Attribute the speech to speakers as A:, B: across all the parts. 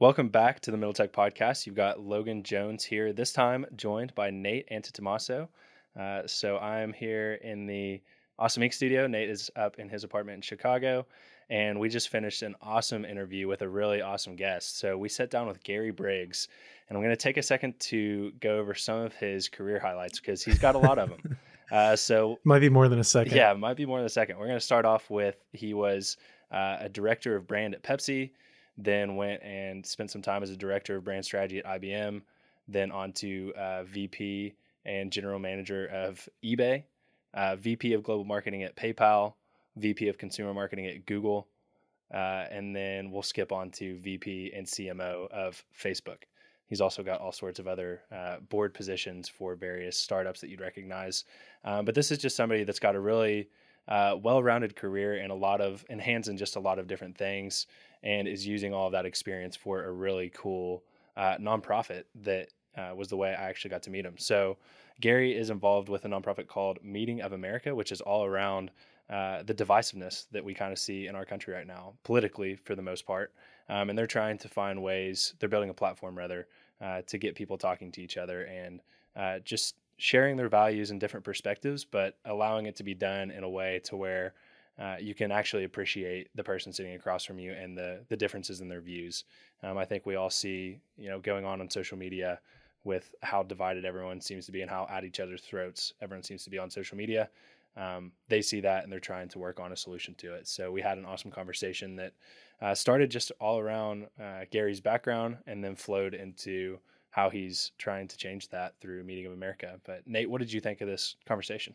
A: Welcome back to the Middle Tech Podcast. You've got Logan Jones here, this time joined by Nate Antetomaso. So I'm here in the Awesome Inc. studio. Nate is up in his apartment in Chicago, and we just finished an awesome interview with a really awesome guest. So we sat down with Gary Briggs, and I'm going to take a second to go over some of his career highlights because he's got a lot of them.
B: Might be more than a second.
A: Yeah, it might be more than a second. We're going to start off with he was a director of brand at Pepsi, then went and spent some time as a director of brand strategy at IBM, then on to VP and general manager of eBay, VP of global marketing at PayPal, VP of consumer marketing at Google, and then we'll skip on to VP and CMO of Facebook. He's also got all sorts of other board positions for various startups that you'd recognize. But this is just somebody that's got a really well-rounded career and hands in just a lot of different things, and is using all of that experience for a really cool nonprofit that was the way I actually got to meet him. So Gary is involved with a nonprofit called Meeting of America, which is all around the divisiveness that we kind of see in our country right now, politically for the most part. And they're trying to find ways, they're building a platform rather, to get people talking to each other and just sharing their values and different perspectives, but allowing it to be done in a way to where you can actually appreciate the person sitting across from you and the differences in their views. I think we all see, going on social media with how divided everyone seems to be and how at each other's throats everyone seems to be on social media. They see that and they're trying to work on a solution to it. So we had an awesome conversation that started just all around Gary's background and then flowed into how he's trying to change that through Meeting of America. But Nate, what did you think of this conversation?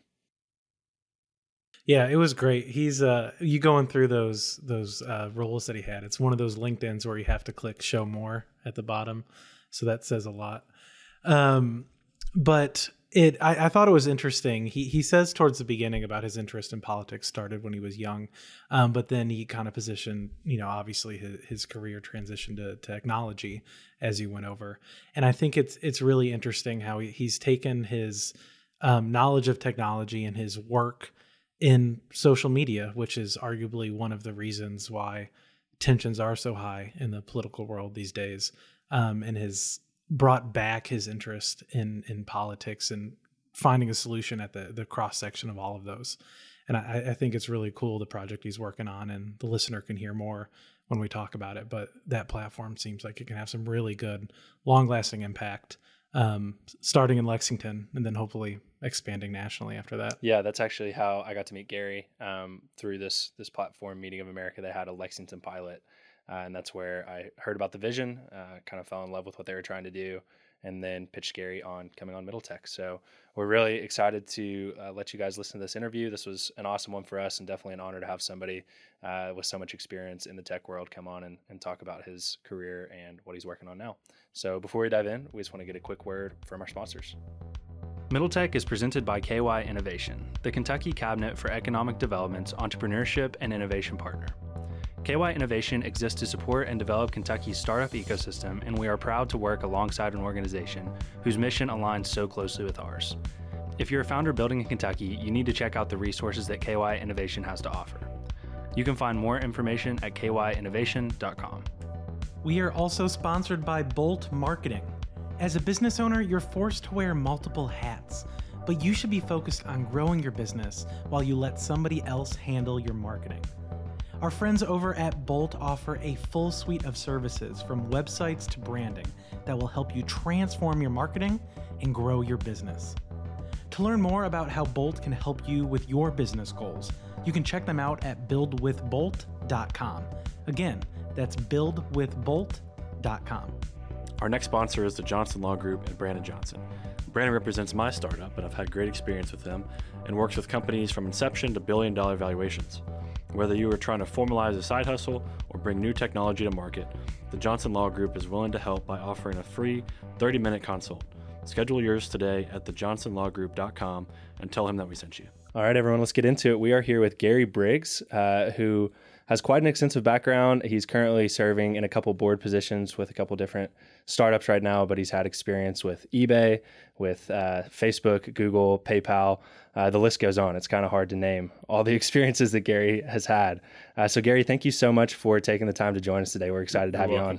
B: Yeah, it was great. He's you going through those roles that he had. It's one of those LinkedIn's where you have to click show more at the bottom. So that says a lot. But I thought it was interesting. He says towards the beginning about his interest in politics started when he was young. But then he kind of positioned, obviously his career transitioned to technology as he went over. And I think it's really interesting how he's taken his knowledge of technology and his work in social media, which is arguably one of the reasons why tensions are so high in the political world these days, and has brought back his interest in politics and finding a solution at the cross section of all of those. And I think it's really cool, the project he's working on, and the listener can hear more when we talk about it. But that platform seems like it can have some really good, long-lasting impact, starting in Lexington and then hopefully expanding nationally after that.
A: Yeah, that's actually how I got to meet Gary, through this platform, Meeting of America. They had a Lexington pilot, and that's where I heard about the vision, kind of fell in love with what they were trying to do, and then pitched Gary on coming on Middle Tech. So we're really excited to let you guys listen to this interview. This was an awesome one for us, and definitely an honor to have somebody with so much experience in the tech world come on and talk about his career and what he's working on now. So before we dive in, we just want to get a quick word from our sponsors. Middle Tech is presented by KY Innovation, the Kentucky Cabinet for Economic Development's entrepreneurship and innovation partner. KY Innovation exists to support and develop Kentucky's startup ecosystem, and we are proud to work alongside an organization whose mission aligns so closely with ours. If you're a founder building in Kentucky, you need to check out the resources that KY Innovation has to offer. You can find more information at kyinnovation.com.
B: We are also sponsored by Bolt Marketing. As a business owner, you're forced to wear multiple hats, but you should be focused on growing your business while you let somebody else handle your marketing. Our friends over at Bolt offer a full suite of services from websites to branding that will help you transform your marketing and grow your business. To learn more about how Bolt can help you with your business goals, you can check them out at buildwithbolt.com. Again, that's buildwithbolt.com.
C: Our next sponsor is the Johnson Law Group and Brandon Johnson. Brandon represents my startup, and I've had great experience with them and works with companies from inception to billion-dollar valuations. Whether you are trying to formalize a side hustle or bring new technology to market, the Johnson Law Group is willing to help by offering a free 30-minute consult. Schedule yours today at thejohnsonlawgroup.com and tell him that we sent you.
A: All right, everyone, let's get into it. We are here with Gary Briggs, who has quite an extensive background. He's currently serving in a couple board positions with a couple different startups right now, but he's had experience with eBay, with Facebook, Google, PayPal. The list goes on. It's kind of hard to name all the experiences that Gary has had. So Gary, thank you so much for taking the time to join us today. We're excited to have you on.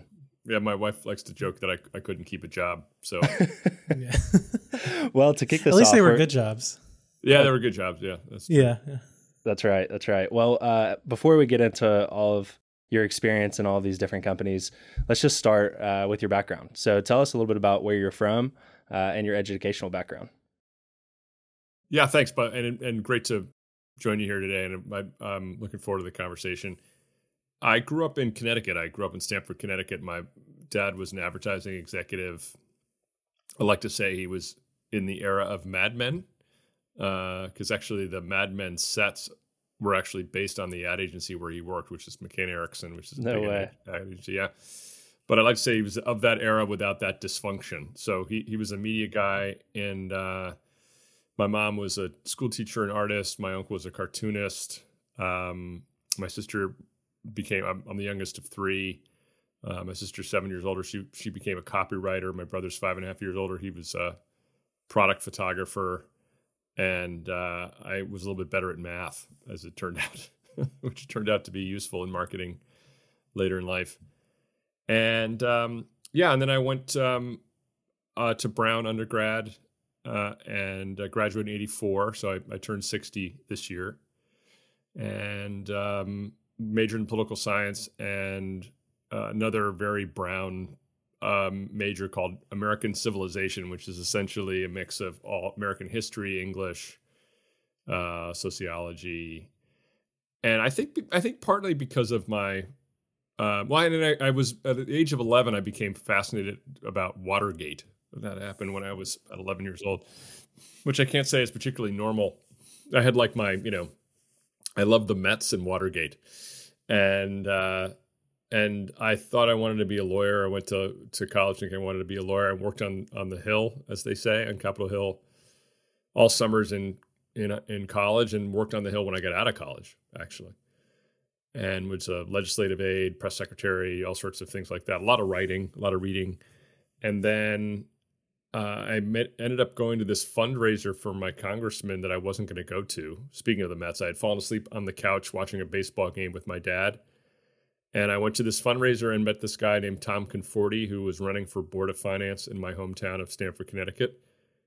D: Yeah, my wife likes to joke that I couldn't keep a job. So
B: Yeah.
A: Well, to kick this
B: At least
A: off,
B: they were good jobs.
D: yeah, they were good jobs. Yeah, that's true.
B: Yeah.
A: That's right. That's right. Well, before we get into all of your experience in all of these different companies, let's just start with your background. So tell us a little bit about where you're from and your educational background.
D: Yeah, thanks, but and great to join you here today. And I'm looking forward to the conversation. I grew up in Connecticut. I grew up in Stamford, Connecticut. My dad was an advertising executive. I like to say he was in the era of Mad Men, because actually the Mad Men sets were actually based on the ad agency where he worked, which is McCain Erickson, which is a
A: No
D: big
A: way.
D: ad agency. Yeah. But I like to say he was of that era without that dysfunction. So he was a media guy, and my mom was a school teacher and artist. My uncle was a cartoonist. My sister I'm the youngest of three. My sister's 7 years older. She became a copywriter. My brother's 5.5 years older. He was a product photographer. And I was a little bit better at math, as it turned out, which turned out to be useful in marketing later in life. And and then I went to Brown undergrad and graduated in '84. So I turned 60 this year, and majored in political science and another very Brown major called American Civilization, which is essentially a mix of all American history, English, sociology, and I think partly because of my I was at the age of 11, I became fascinated about Watergate. That happened when I was at 11 years old, which I can't say is particularly normal. I had like I loved the Mets and Watergate, and I thought I wanted to be a lawyer. I went to college thinking I wanted to be a lawyer. I worked on the Hill, as they say, on Capitol Hill, all summers in college, and worked on the Hill when I got out of college, actually, and was a legislative aide, press secretary, all sorts of things like that. A lot of writing, a lot of reading, and then ended up going to this fundraiser for my congressman that I wasn't going to go to. Speaking of the Mets, I had fallen asleep on the couch watching a baseball game with my dad. And I went to this fundraiser and met this guy named Tom Conforti, who was running for Board of Finance in my hometown of Stamford, Connecticut.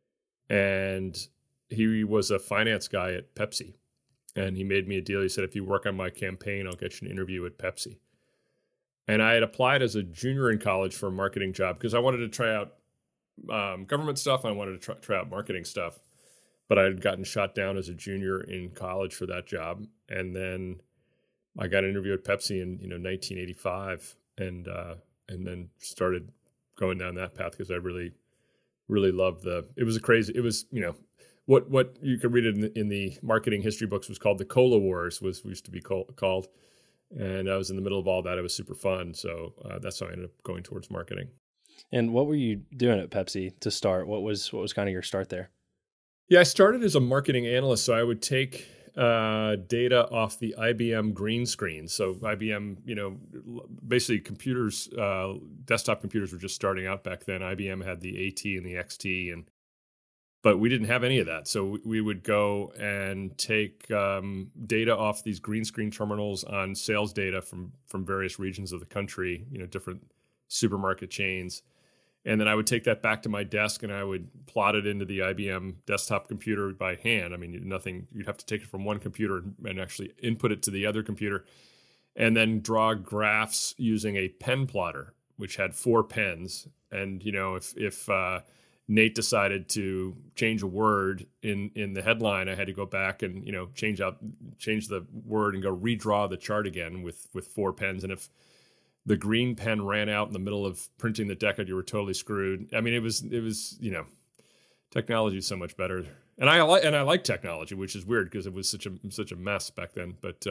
D: And he was a finance guy at Pepsi. And he made me a deal. He said, if you work on my campaign, I'll get you an interview at Pepsi. And I had applied as a junior in college for a marketing job because I wanted to try out government stuff. I wanted to try out marketing stuff. But I had gotten shot down as a junior in college for that job. And then I got an interview at Pepsi in 1985, and then started going down that path because I really, really loved it was what you could read it in the marketing history books was called the Cola Wars used to be called, and I was in the middle of all that. It was super fun, so that's how I ended up going towards marketing.
A: And what were you doing at Pepsi to start? What was kind of your start there?
D: Yeah, I started as a marketing analyst, so I would take data off the IBM green screen. So IBM, basically computers, desktop computers were just starting out back then. IBM had the AT and the XT, but we didn't have any of that. So we would go and take data off these green screen terminals on sales data from various regions of the country, different supermarket chains. And then I would take that back to my desk and I would plot it into the IBM desktop computer by hand. I mean, you'd have to take it from one computer and actually input it to the other computer, and then draw graphs using a pen plotter, which had 4 pens. And, if Nate decided to change a word in the headline, I had to go back and, change the word and go redraw the chart again with 4 pens. And if the green pen ran out in the middle of printing the deck, you were totally screwed. I mean, it was technology is so much better, and I like technology, which is weird because it was such a mess back then. But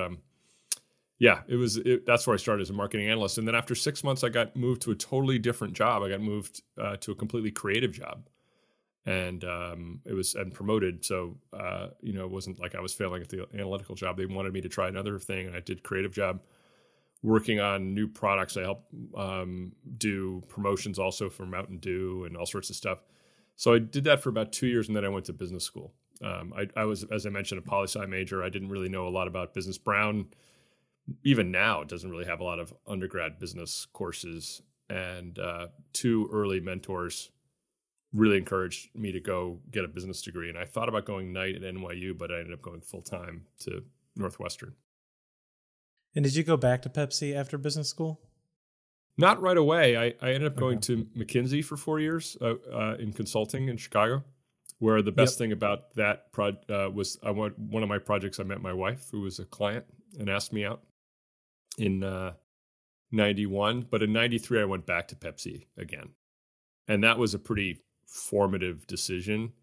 D: that's where I started as a marketing analyst, and then after 6 months, I got moved to a totally different job. I got moved to a completely creative job, and it was promoted. So it wasn't like I was failing at the analytical job. They wanted me to try another thing, and I did creative job. Working on new products. I help do promotions also for Mountain Dew and all sorts of stuff. So I did that for about 2 years, and then I went to business school. I was, as I mentioned, a poli-sci major. I didn't really know a lot about business. Brown, even now, doesn't really have a lot of undergrad business courses. and two early mentors really encouraged me to go get a business degree. And I thought about going night at NYU, but I ended up going full time to Northwestern.
B: And did you go back to Pepsi after business school?
D: Not right away. I ended up going to McKinsey for 4 years in consulting in Chicago, where the best thing about that was one of my projects. I met my wife, who was a client, and asked me out in 91. But in 93, I went back to Pepsi again. And that was a pretty formative decision.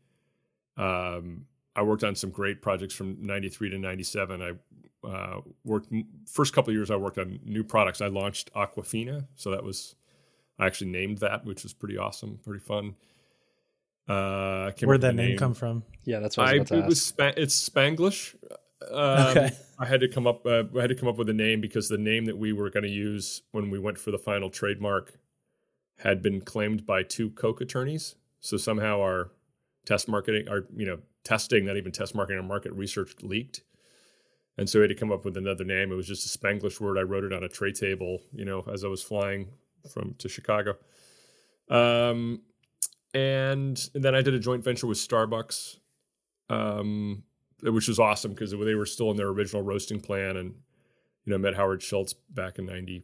D: I worked on some great projects from 93 to 97. I worked first couple of years. I worked on new products. I launched Aquafina, so I actually named that, which was pretty awesome, pretty fun.
B: Where'd that name come from?
A: Yeah, that's what I was about to ask.
D: It's Spanglish.
B: Okay.
D: I had to come up with a name because the name that we were going to use when we went for the final trademark had been claimed by two Coke attorneys. So somehow our testing, not even test marketing, our market research leaked. And so we had to come up with another name. It was just a Spanglish word. I wrote it on a tray table, as I was flying to Chicago. And then I did a joint venture with Starbucks, which was awesome because they were still in their original roasting plan. And, met Howard Schultz back in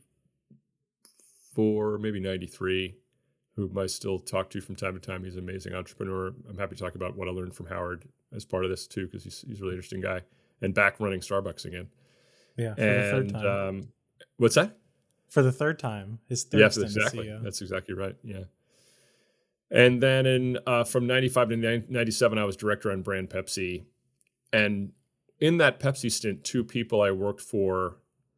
D: 94, maybe 93, whom I still talk to from time to time. He's an amazing entrepreneur. I'm happy to talk about what I learned from Howard as part of this too, because he's a really interesting guy. And back running Starbucks again.
B: Yeah, for the third time.
D: What's that?
B: For the third time. His third stint as
D: exactly.
B: CEO.
D: That's exactly right, yeah. And then from 95 to 97, I was director on brand Pepsi. And in that Pepsi stint, two people I worked for,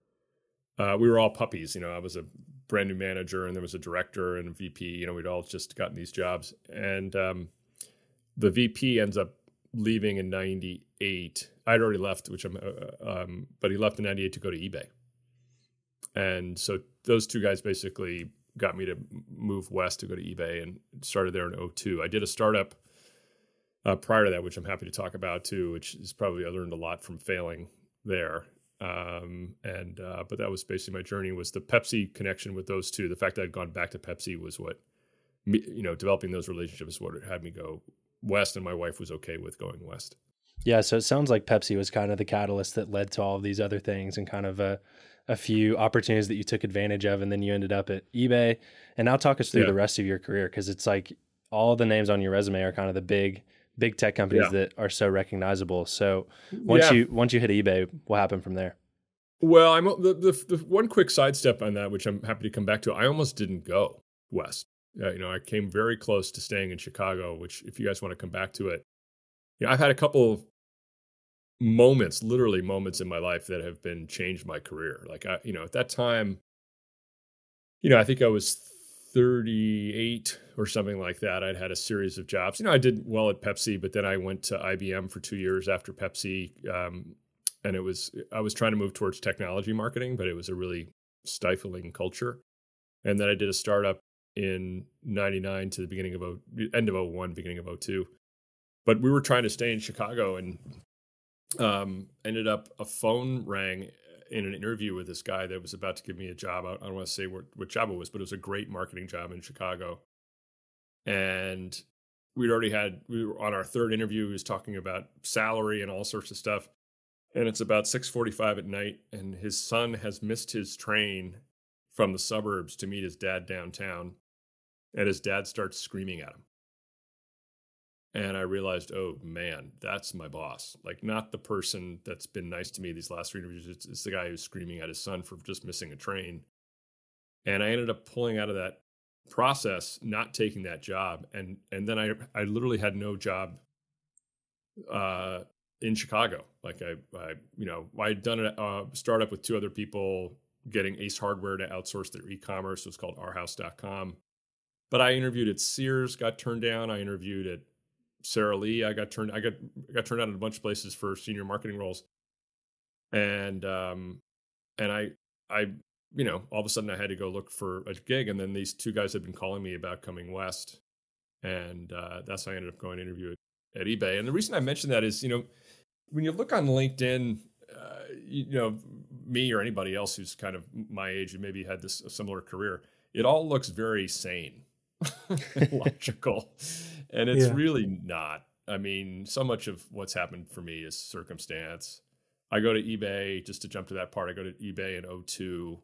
D: we were all puppies. I was a brand new manager, and there was a director and a VP. We'd all just gotten these jobs. And the VP ends up leaving in 98. I'd already left, but he left in 98 to go to eBay. And so those two guys basically got me to move west to go to eBay, and started there in 2002. I did a startup prior to that, which I'm happy to talk about too, which is probably, I learned a lot from failing there. But that was basically my journey, was the Pepsi connection with those two. The fact that I'd gone back to Pepsi was what, developing those relationships is what had me go west, and my wife was okay with going west.
A: Yeah, so it sounds like Pepsi was kind of the catalyst that led to all of these other things, and kind of a few opportunities that you took advantage of, and then you ended up at eBay. And now talk us through the rest of your career, because it's like all the names on your resume are kind of the big tech companies that are so recognizable. So once you hit eBay, what happened from there?
D: Well, I'm the one quick sidestep on that, which I'm happy to come back to. I almost didn't go west. I came very close to staying in Chicago, which, if you guys want to come back to it, I've had a couple of moments, literally moments in my life that have changed my career. Like, at that time, I think I was 38 or something like that. I'd had a series of jobs. I did well at Pepsi, but then I went to IBM for 2 years after Pepsi. And I was trying to move towards technology marketing, but it was a really stifling culture. And then I did a startup in 99 to the end of 01, beginning of 02. But we were trying to stay in Chicago, and ended up a phone rang in an interview with this guy that was about to give me a job. I don't want to say what job it was, but it was a great marketing job in Chicago. And we were on our third interview. He was talking about salary and all sorts of stuff. And it's about 6:45 at night, and his son has missed his train from the suburbs to meet his dad downtown. And his dad starts screaming at him. And I realized, oh man, that's my boss. Like, not the person that's been nice to me these last 3 interviews. It's the guy who's screaming at his son for just missing a train. And I ended up pulling out of that process, not taking that job. And then I literally had no job in Chicago. Like I'd done a startup with 2 other people, getting Ace Hardware to outsource their e-commerce. It was called ourhouse.com. But I interviewed at Sears, got turned down. I interviewed at Sara Lee. I got turned down in a bunch of places for senior marketing roles. And I all of a sudden I had to go look for a gig. And then these 2 guys had been calling me about coming west. And that's how I ended up going to interview at eBay. And the reason I mention that is, when you look on LinkedIn, me or anybody else who's kind of my age and maybe had a similar career, it all looks very sane, logical, and it's really not. I mean, so much of what's happened for me is circumstance. I go to eBay, just to jump to that part, I go to eBay in 2002.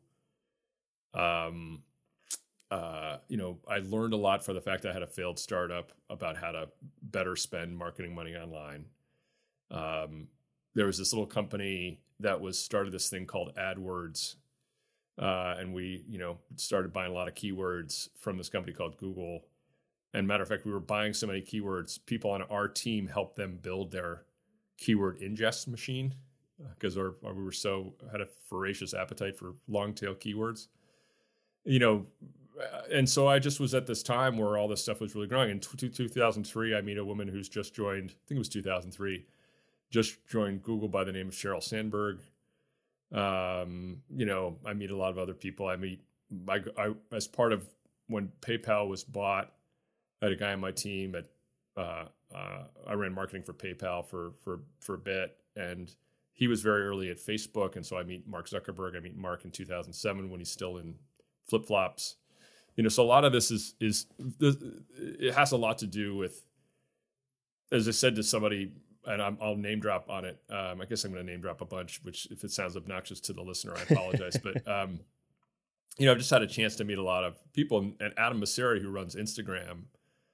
D: I learned a lot for the fact I had a failed startup about how to better spend marketing money online. There was this little company that started this thing called AdWords. And we, started buying a lot of keywords from this company called Google. And matter of fact, we were buying so many keywords, people on our team helped them build their keyword ingest machine because we had a voracious appetite for long tail keywords. And so I just was at this time where all this stuff was really growing. In 2003, I meet a woman who's just joined, I think it was 2003, just joined Google by the name of Sheryl Sandberg. I meet a lot of other people. I as part of when PayPal was bought, I had a guy on my team I ran marketing for PayPal for a bit, and he was very early at Facebook. And so I meet Mark Zuckerberg. I meet Mark in 2007 when he's still in flip-flops. So a lot of this it has a lot to do with, as I said to somebody, and I'll name drop on it. I guess I'm going to name drop a bunch, which if it sounds obnoxious to the listener, I apologize. But, I've just had a chance to meet a lot of people. And Adam Mosseri, who runs Instagram,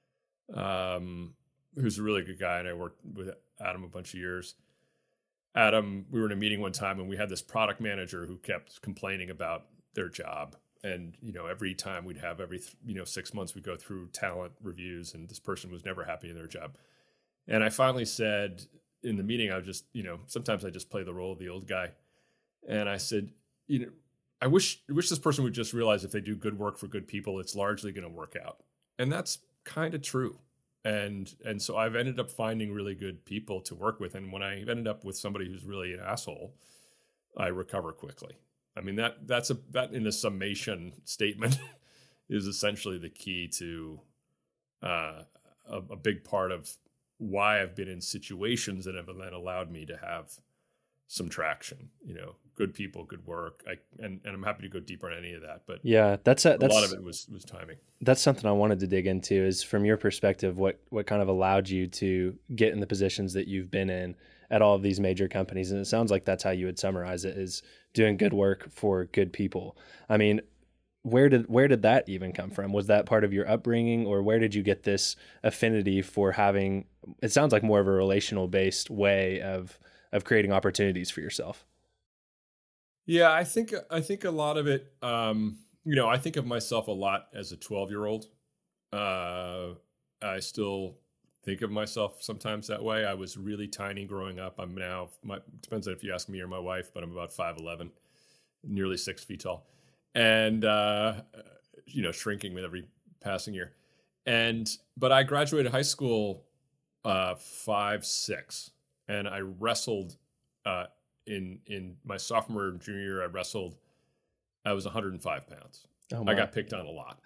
D: who's a really good guy, and I worked with Adam a bunch of years. Adam, we were in a meeting one time, and we had this product manager who kept complaining about their job. And, every time every 6 months, we'd go through talent reviews, and this person was never happy in their job. And I finally said in the meeting, I just, sometimes I just play the role of the old guy. And I said, I wish this person would just realize if they do good work for good people, it's largely going to work out. And that's kind of true. And so I've ended up finding really good people to work with. And when I ended up with somebody who's really an asshole, I recover quickly. I mean, that in the summation statement is essentially the key to a big part of why I've been in situations that have then allowed me to have some traction, good people, good work. And I'm happy to go deeper on any of that, but
A: yeah, that's
D: a lot of it was timing.
A: That's something I wanted to dig into is from your perspective, what kind of allowed you to get in the positions that you've been in at all of these major companies. And it sounds like that's how you would summarize it, is doing good work for good people. I mean, where did that even come from? Was that part of your upbringing, or where did you get this affinity for having, it sounds like more of a relational based way of creating opportunities for yourself?
D: Yeah, I think a lot of it, I think of myself a lot as a 12-year-old. I still think of myself sometimes that way. I was really tiny growing up. I'm now, depends on if you ask me or my wife, but I'm about 5'11", nearly 6 feet tall. And, shrinking with every passing year. But I graduated high school 5'6", and I wrestled in my sophomore and junior year. I was 105 pounds.
A: Oh,
D: I got picked on a lot.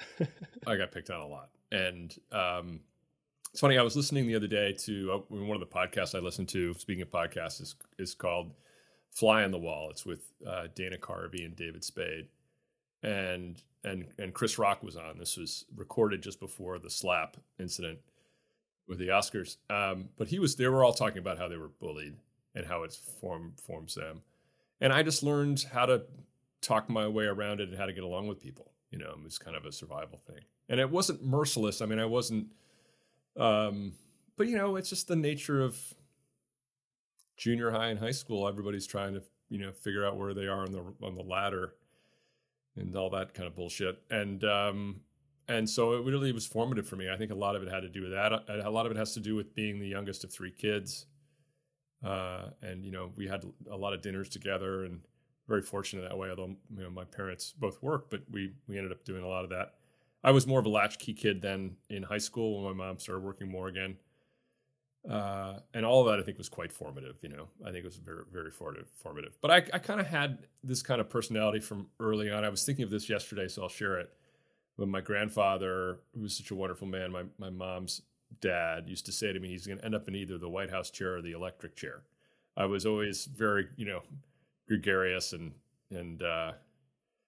D: And it's funny, I was listening the other day to one of the podcasts I listened to, speaking of podcasts, is called Fly on the Wall. It's with Dana Carvey and David Spade. And Chris Rock was on. This was recorded just before the slap incident with the Oscars. But they were all talking about how they were bullied and how it's forms them. And I just learned how to talk my way around it and how to get along with people. It was kind of a survival thing. And it wasn't merciless. I mean, I wasn't, but it's just the nature of junior high and high school. Everybody's trying to, figure out where they are on the ladder and all that kind of bullshit. And so it really was formative for me. I think a lot of it had to do with that. A lot of it has to do with being the youngest of 3 kids. And we had a lot of dinners together, and very fortunate that way. Although my parents both worked, but we ended up doing a lot of that. I was more of a latchkey kid then in high school when my mom started working more again. And all of that I think was quite formative. I think it was very, very formative. But I kind of had this kind of personality from early on. I was thinking of this yesterday, so I'll share it. When my grandfather, who was such a wonderful man, my mom's dad, used to say to me, he's going to end up in either the White House chair or the electric chair. I was always very, gregarious and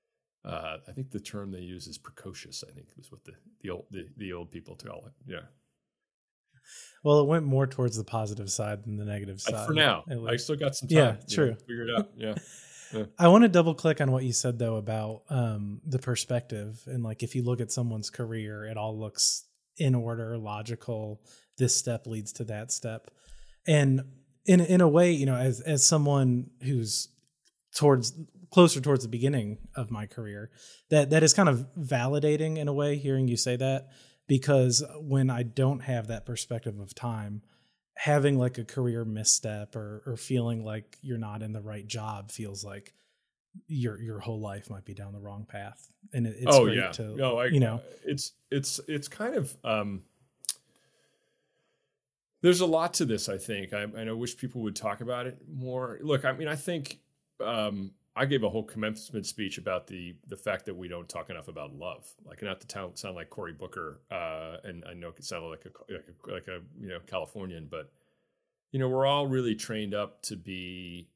D: I think the term they use is precocious. I think is what the old people tell it. Yeah.
B: Well, it went more towards the positive side than the negative side.
D: For now, I still got some time.
B: Yeah, true.
D: Figure it out. Yeah.
B: I want to double click on what you said though about the perspective, and like if you look at someone's career, it all looks in order, logical. This step leads to that step, and in a way, you know, as someone who's closer towards the beginning of my career, that is kind of validating in a way, hearing you say that, because when I don't have that perspective of time, having like a career misstep or feeling like you're not in the right job feels like your whole life might be down the wrong path. And it's great to,
D: it's kind of, there's a lot to this, I think. I wish people would talk about it more. Look, I mean, I think, I gave a whole commencement speech about the fact that we don't talk enough about love. Like, not to sound like Cory Booker, and I know it sounded like a Californian, but we're all really trained up to be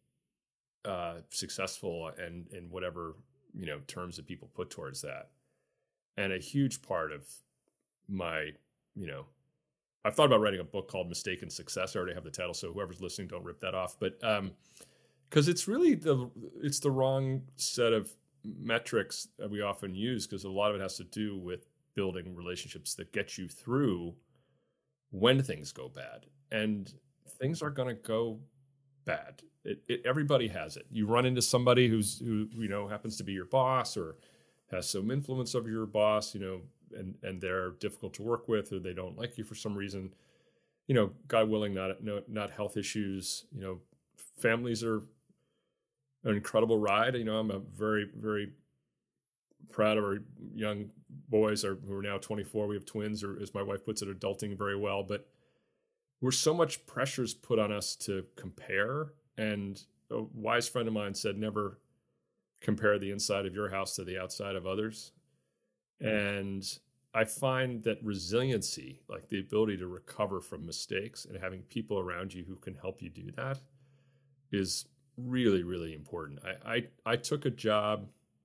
D: successful and in whatever terms that people put towards that. And a huge part of my I've thought about writing a book called Mistaken Success. I already have the title, so whoever's listening, don't rip that off. But because it's really the wrong set of metrics that we often use, because a lot of it has to do with building relationships that get you through when things go bad. And things are going to go bad. Everybody has it. You run into somebody who happens to be your boss or has some influence over your boss, and they're difficult to work with, or they don't like you for some reason. God willing, not health issues. Families are an incredible ride. I'm a very, very proud of our young boys who are now 24. We have twins, or as my wife puts it, adulting very well. But we're so much pressures put on us to compare. And a wise friend of mine said, never compare the inside of your house to the outside of others. And I find that resiliency, like the ability to recover from mistakes and having people around you who can help you do that, is really, really important. I took a job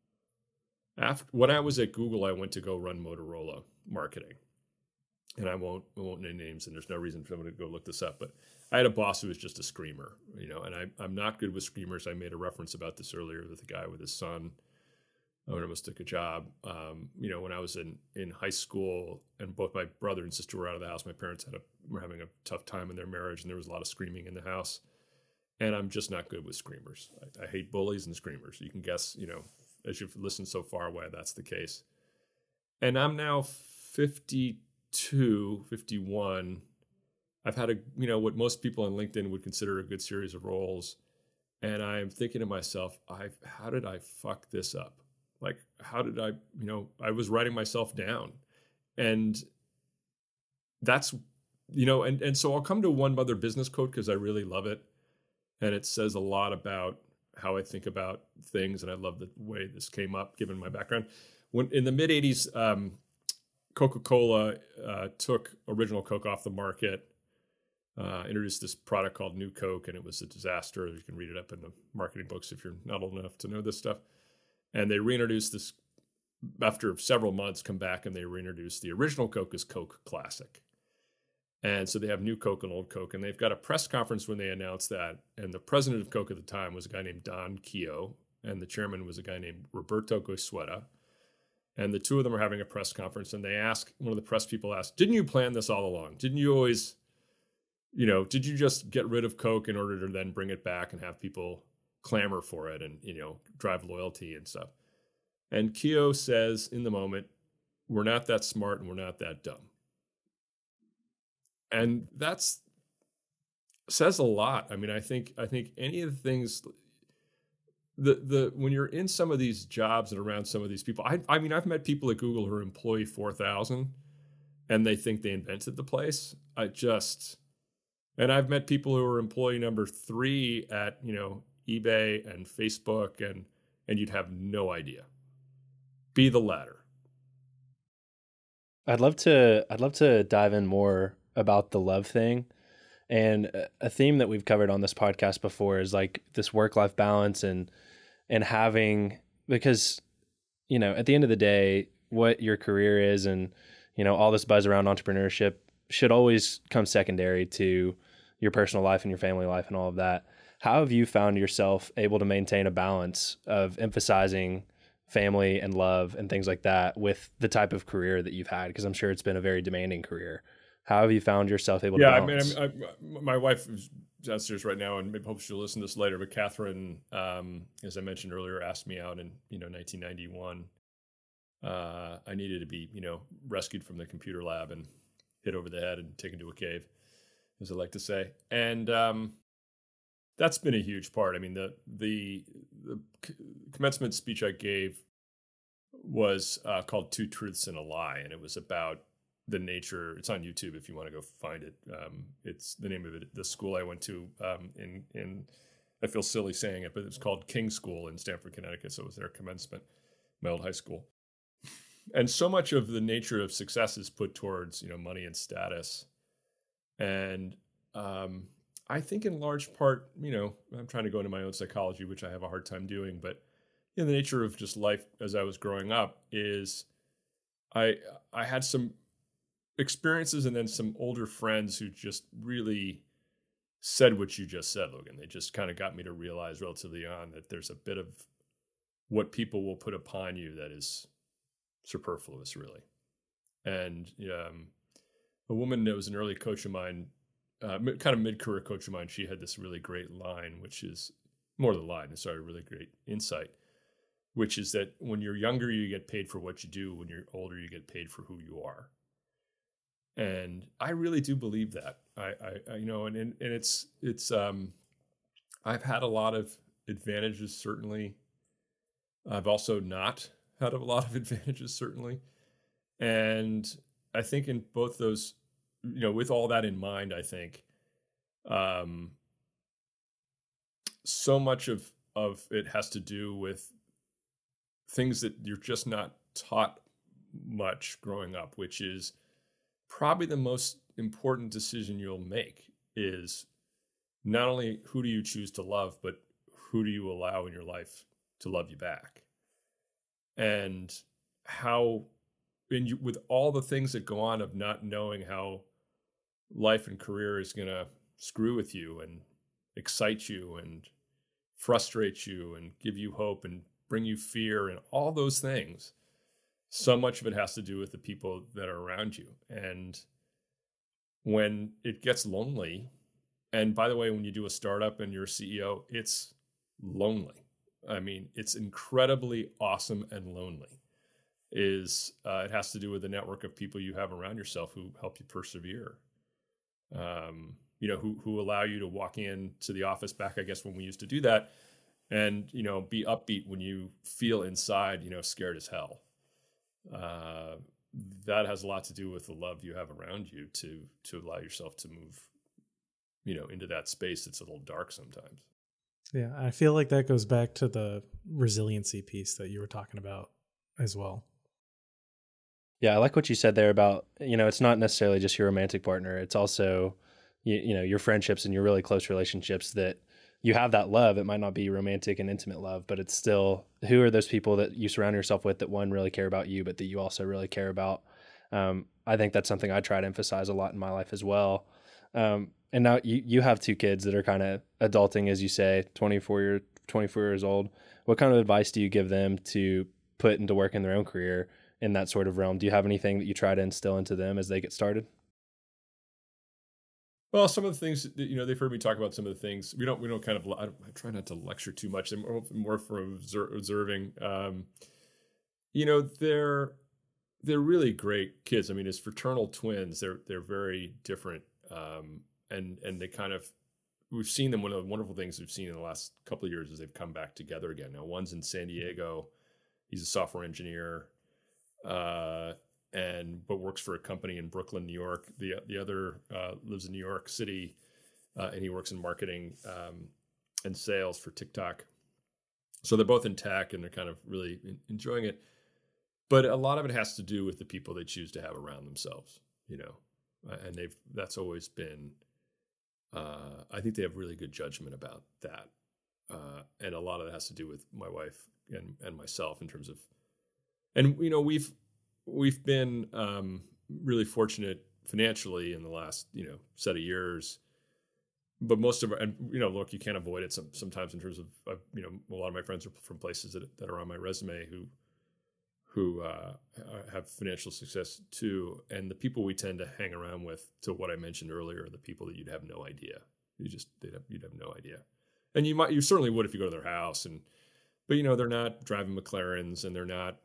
D: when I was at Google. I went to go run Motorola marketing, and I won't name names, and there's no reason for someone to go look this up. But I had a boss who was just a screamer, and I'm not good with screamers. I made a reference about this earlier with the guy with his son. I almost took a job. When I was in high school, and both my brother and sister were out of the house, my parents were having a tough time in their marriage, and there was a lot of screaming in the house. And I'm just not good with screamers. I hate bullies and screamers. You can guess, as you've listened so far, why that's the case. And I'm now 52, 51. I've had what most people on LinkedIn would consider a good series of roles. And I'm thinking to myself, how did I fuck this up? Like, how did I was writing myself down. And that's, and so I'll come to One Mother business quote because I really love it. And it says a lot about how I think about things. And I love the way this came up, given my background. When in the mid 80s, Coca-Cola took original Coke off the market, introduced this product called New Coke, and it was a disaster. You can read it up in the marketing books if you're not old enough to know this stuff. And they reintroduced this after several months, come back, and they reintroduced the original Coke as Coke Classic. And so they have New Coke and Old Coke, and they've got a press conference when they announced that. And the president of Coke at the time was a guy named Don Keough, and the chairman was a guy named Roberto Goizueta. And the two of them are having a press conference, and one of the press people asked, didn't you plan this all along? Didn't you always, did you just get rid of Coke in order to then bring it back and have people clamor for it and, drive loyalty and stuff? And Keough says in the moment, we're not that smart and we're not that dumb. And says a lot. I mean, I think any of the things, when you're in some of these jobs and around some of these people, I mean, I've met people at Google who are employee 4,000 and they think they invented the place. And I've met people who are employee number 3 at, eBay and Facebook, and you'd have no idea. Be the latter.
A: I'd love to dive in more about the love thing. And a theme that we've covered on this podcast before is like this work-life balance and having, because at the end of the day, what your career is and, all this buzz around entrepreneurship should always come secondary to your personal life and your family life and all of that. How have you found yourself able to maintain a balance of emphasizing family and love and things like that with the type of career that you've had? Because I'm sure it's been a very demanding career. How have you found yourself able to balance?
D: My wife is downstairs right now, and maybe hope she'll listen to this later. But Catherine, as I mentioned earlier, asked me out in 1991. I needed to be rescued from the computer lab and hit over the head and taken to a cave, as I like to say, and that's been a huge part. I mean, the commencement speech I gave was called "Two Truths and a Lie," and it was about the nature. It's on YouTube if you want to go find it. It's the name of it. The school I went to in I feel silly saying it, but it was called King School in Stamford, Connecticut. So it was their commencement, my old high school. And so much of the nature of success is put towards money and status, and I think in large part, I'm trying to go into my own psychology, which I have a hard time doing, but the nature of just life as I was growing up is I had some experiences and then some older friends who just really said what you just said, Logan. They just kind of got me to realize relatively young that there's a bit of what people will put upon you that is superfluous, really. And a woman that was an early coach of mine, kind of mid-career coach of mine, she had this really great line, which is more than a line, sorry, really great insight, which is that when you're younger, you get paid for what you do. When you're older, you get paid for who you are. And I really do believe that. And it's I've had a lot of advantages, certainly. I've also not had a lot of advantages, certainly. And I think in both those, with all that in mind, I think so much of it has to do with things that you're just not taught much growing up, which is probably the most important decision you'll make is not only who do you choose to love, but who do you allow in your life to love you back? And how, with all the things that go on of not knowing how life and career is going to screw with you and excite you and frustrate you and give you hope and bring you fear and all those things, so much of it has to do with the people that are around you. And when it gets lonely, and by the way, when you do a startup and you're a CEO, it's lonely. I mean, it's incredibly awesome and lonely. It has to do with the network of people you have around yourself who help you persevere. Who allow you to walk into the office back, I guess, when we used to do that, and be upbeat when you feel inside, scared as hell. That has a lot to do with the love you have around you to allow yourself to move, into that space that's a little dark sometimes.
B: Yeah, I feel like that goes back to the resiliency piece that you were talking about as well.
A: Yeah, I like what you said there about, it's not necessarily just your romantic partner. It's also, your friendships and your really close relationships that you have that love. It might not be romantic and intimate love, but it's still, who are those people that you surround yourself with that one, really care about you, but that you also really care about? I think that's something I try to emphasize a lot in my life as well. And now you have two kids that are kind of adulting, as you say, 24 years old. What kind of advice do you give them to put into work in their own career in that sort of realm? Do you have anything that you try to instill into them as they get started?
D: Well, some of the things that, they've heard me talk about some of the things. We don't kind of, I try not to lecture too much. I'm more from observing. They're really great kids. I mean, as fraternal twins, they're very different. And they kind of, we've seen them. One of the wonderful things we've seen in the last couple of years is they've come back together again. Now, one's in San Diego. He's a software engineer, but works for a company in Brooklyn, New York. The other lives in New York City, and he works in marketing and sales for TikTok. So they're both in tech, and they're kind of really enjoying it. But a lot of it has to do with the people they choose to have around themselves, and that's always been. I think they have really good judgment about that, and a lot of it has to do with my wife and myself in terms of And we've been really fortunate financially in the last set of years. But most of our, and look, you can't avoid it sometimes in terms of a lot of my friends are from places that are on my resume who have financial success too, and the people we tend to hang around with, to what I mentioned earlier, are the people that you'd have no idea. You'd have no idea, and you certainly would if you go to their house, but they're not driving McLarens, and they're not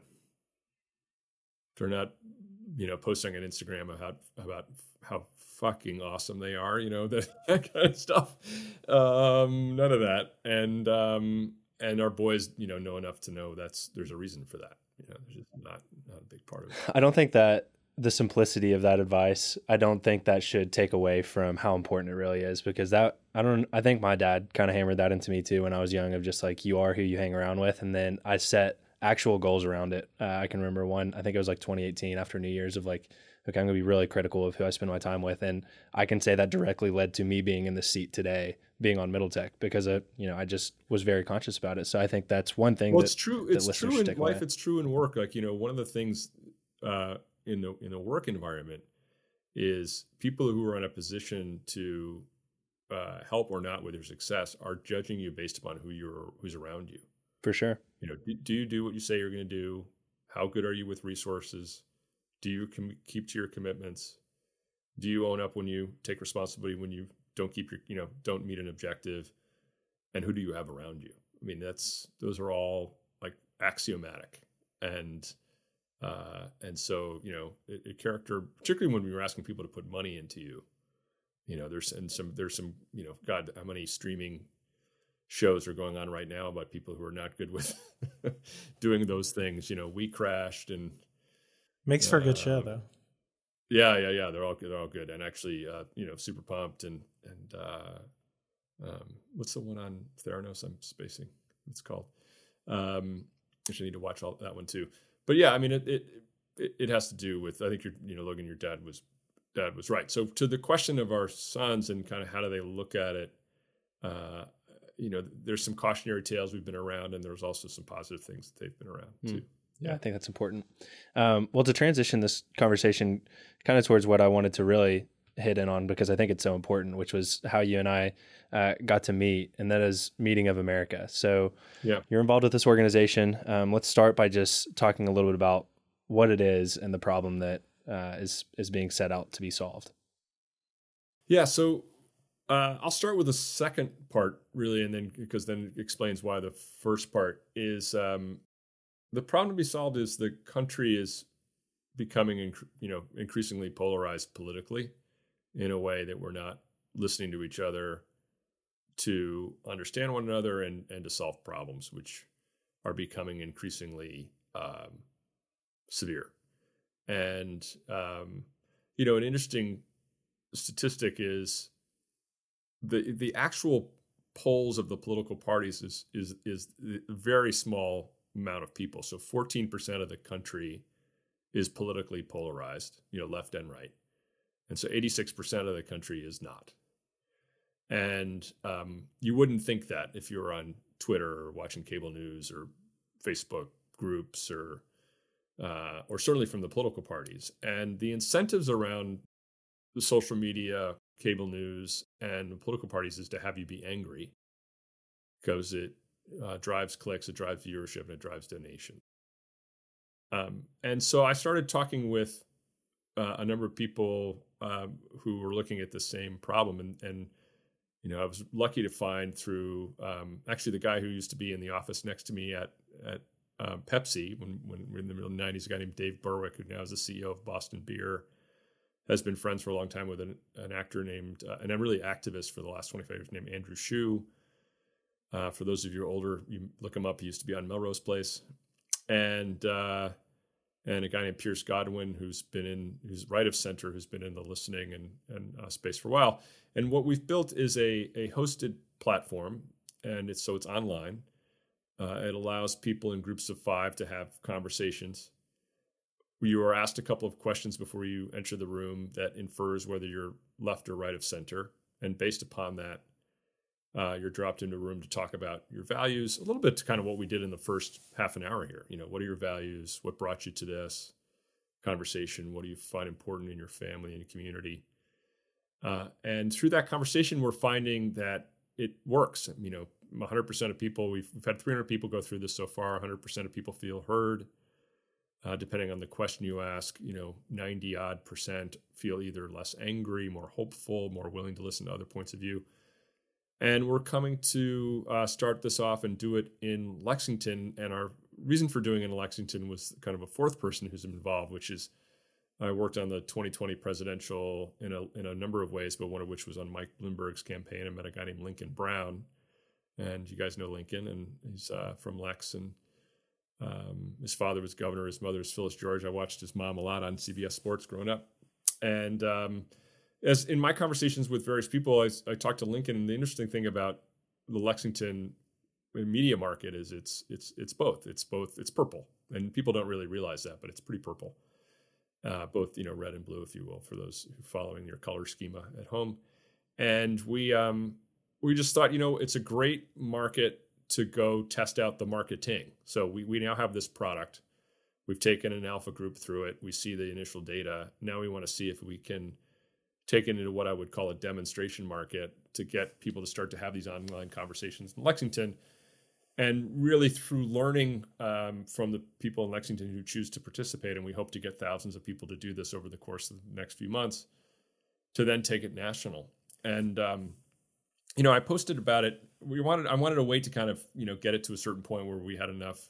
D: posting on Instagram about how fucking awesome they are, that kind of stuff. None of that. And our boys, know enough to know there's a reason for that. There's just not a big part of it.
A: I don't think that the simplicity of that advice, I don't think that should take away from how important it really is, because I think my dad kind of hammered that into me too when I was young, of just like, you are who you hang around with. And then I set actual goals around it. I can remember one, I think it was like 2018 after New Year's, of like, okay, I'm going to be really critical of who I spend my time with. And I can say that directly led to me being in the seat today, being on Middle Tech, because I just was very conscious about it. So I think that's one thing.
D: Well, it's true. It's true in life. Away. It's true in work. Like, one of the things in the work environment is people who are in a position to help or not with your success are judging you based upon who's around you.
A: For sure.
D: Do you do what you say you're going to do? How good are you with resources? Do you keep to your commitments? Do you own up when you take responsibility, when you don't keep don't meet an objective? And who do you have around you? I mean, those are all like axiomatic. And so, a character, particularly when we were asking people to put money into you, there's some, God, how many streaming shows are going on right now about people who are not good with doing those things. We crashed, and
B: makes for a good show though.
D: Yeah. They're all good. And actually, Super Pumped and what's the one on Theranos? I'm spacing. It's called. Actually need to watch all that one too. But yeah, I mean, it has to do with, I think Logan, your dad was right. So to the question of our sons and kind of how do they look at it, there's some cautionary tales we've been around, and there's also some positive things that they've been around too.
A: Yeah, I think that's important. Well, to transition this conversation kind of towards what I wanted to really hit in on, because I think it's so important, which was how you and I got to meet, and that is Meeting of America. So you're involved with this organization. Let's start by just talking a little bit about what it is and the problem that is being set out to be solved.
D: Yeah, so I'll start with the second part, really, and then because then it explains why the first part is the problem to be solved is the country is becoming increasingly polarized politically in a way that we're not listening to each other to understand one another and to solve problems, which are becoming increasingly severe. And an interesting statistic is the actual polls of the political parties is a very small amount of people. So 14% of the country is politically polarized, left and right. And so 86% of the country is not. And you wouldn't think that if you were on Twitter or watching cable news or Facebook groups or certainly from the political parties. And the incentives around the social media, cable news, and the political parties is to have you be angry, because it drives clicks, it drives viewership, and it drives donation. And so I started talking with a number of people who were looking at the same problem. And I was lucky to find through actually the guy who used to be in the office next to me at Pepsi when in the middle 90s, a guy named Dave Berwick, who now is the CEO of Boston Beer, has been friends for a long time with an actor named, and a really activist for the last 25 years, named Andrew Shue. For those of you older, you look him up. He used to be on Melrose Place. And a guy named Pierce Godwin, who's right of center, who's been in the listening and space for a while. And what we've built is a hosted platform, and it's online. It allows people in groups of 5 to have conversations. You are asked a couple of questions before you enter the room that infers whether you're left or right of center. And based upon that, You're dropped into a room to talk about your values, a little bit to kind of what we did in the first half an hour here. What are your values? What brought you to this conversation? What do you find important in your family and your community? And through that conversation, we're finding that it works. 100% of people, we've had 300 people go through this so far. 100% of people feel heard. Depending on the question you ask, 90 odd percent feel either less angry, more hopeful, more willing to listen to other points of view. And we're coming to start this off and do it in Lexington. And our reason for doing it in Lexington was kind of a fourth person who's involved, which is I worked on the 2020 presidential in a number of ways, but one of which was on Mike Bloomberg's campaign. I met a guy named Lincoln Brown. And you guys know Lincoln, and he's from Lex. And his father was governor. His mother was Phyllis George. I watched his mom a lot on CBS Sports growing up. And as in my conversations with various people, I talked to Lincoln, and the interesting thing about the Lexington media market is it's both. It's purple, and people don't really realize that, but it's pretty purple, both red and blue, if you will, for those who are following your color schema at home. And we just thought, it's a great market to go test out the marketing. So we now have this product. We've taken an alpha group through it. We see the initial data. Now we want to see if we can take it into what I would call a demonstration market to get people to start to have these online conversations in Lexington. And really through learning from the people in Lexington who choose to participate, and we hope to get thousands of people to do this over the course of the next few months, to then take it national. And, I posted about it. I wanted to wait to kind of, get it to a certain point where we had enough,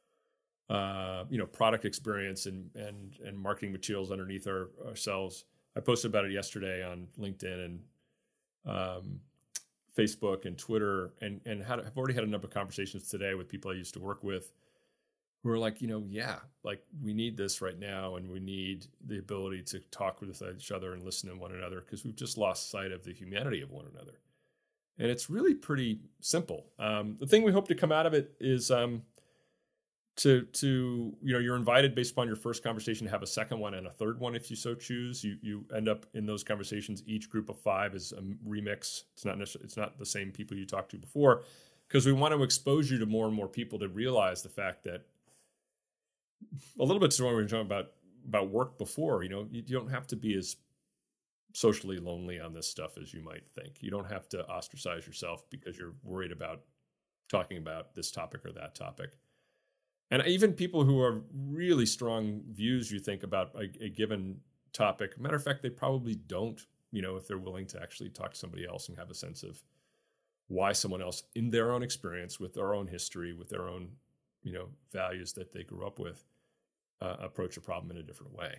D: product experience and marketing materials underneath ourselves. I posted about it yesterday on LinkedIn and Facebook and Twitter, and I've already had a number of conversations today with people I used to work with who are like, we need this right now, and we need the ability to talk with each other and listen to one another, because we've just lost sight of the humanity of one another. And it's really pretty simple. The thing we hope to come out of it is you're invited based upon your first conversation to have a second one and a third one if you so choose. You end up in those conversations. Each group of 5 is a remix. It's not the same people you talked to before, because we want to expose you to more and more people to realize the fact that a little bit to what we were talking about work before. You don't have to be as socially lonely on this stuff as you might think. You don't have to ostracize yourself because you're worried about talking about this topic or that topic. And even people who have really strong views, you think about a given topic. Matter of fact, they probably don't, if they're willing to actually talk to somebody else and have a sense of why someone else in their own experience, with their own history, with their own, values that they grew up with, approach a problem in a different way.